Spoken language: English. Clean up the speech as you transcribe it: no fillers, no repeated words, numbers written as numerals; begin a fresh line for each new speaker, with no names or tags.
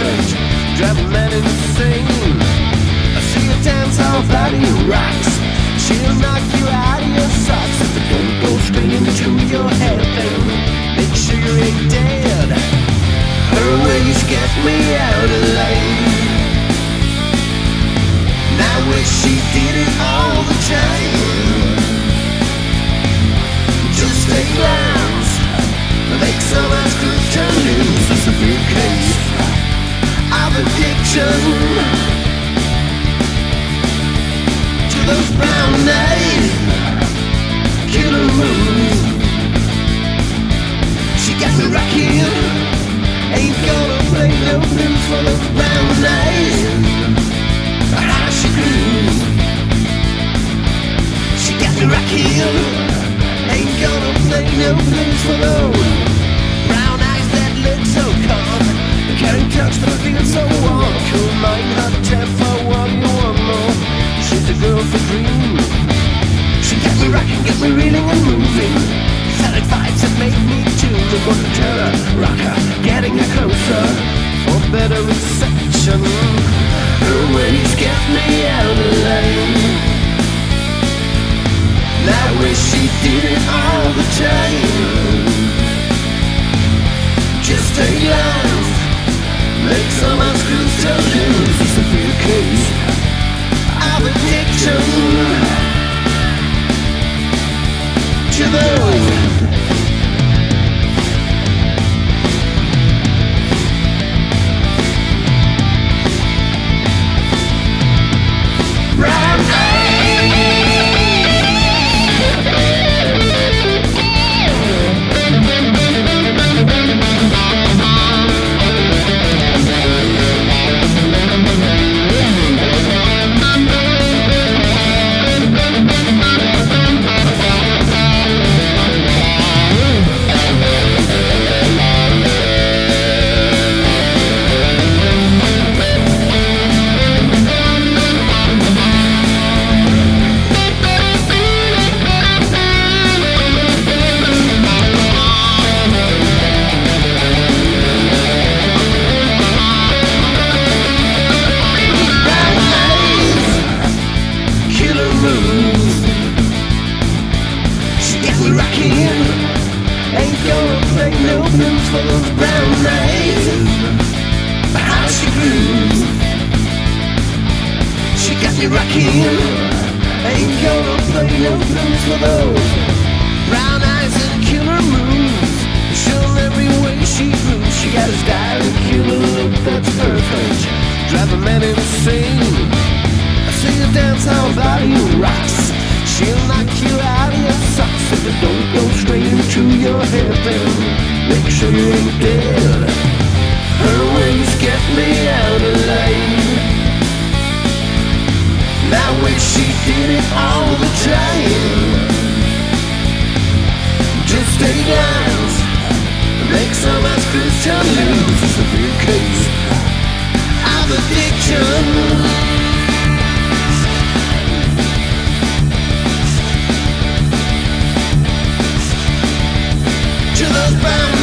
perfect, drive a man insane. I see her dance, her body rocks. She'll knock you out of your socks if it don't go straight into your head. Then make sure you ain't dead. Her ways get me out of line. I wish she did it all the time. Just a glance makes some screws turn loose. It's a big case of addiction to those brown-eyed killer moves. She got me rocking. Ain't gonna play no blues for those brown eyes. How she grooves. She got me rocking. Ain't gonna play no blues for those brown eyes that look so calm. Can't touch but feel so warm. Cool mind, hot tempo, what you want more. She's a girl for dreams. She got me rocking, get me reeling and moving. Selling vibes that make me tune. I wanna tell her, rock her, getting her closer for better reception. Her ways get me out of line. I wish she did it all the time. Just a glance makes some screws turn loose. It's a real case of addiction to those for those brown eyes. How she grooves. She got me rocking. Ain't gonna play no blues for those brown eyes and killer moves. Show every way she moves. She got a style and killer look that's perfect. Drive a man insane. I see her dance, how her body rocks. She'll knock you out of your socks if it don't go straight into your head. Then make sure you ain't dead. Her ways get me out of line. I wish she did it all the time. Just a glance makes some screws turn loose. It's a real case of addiction to those brown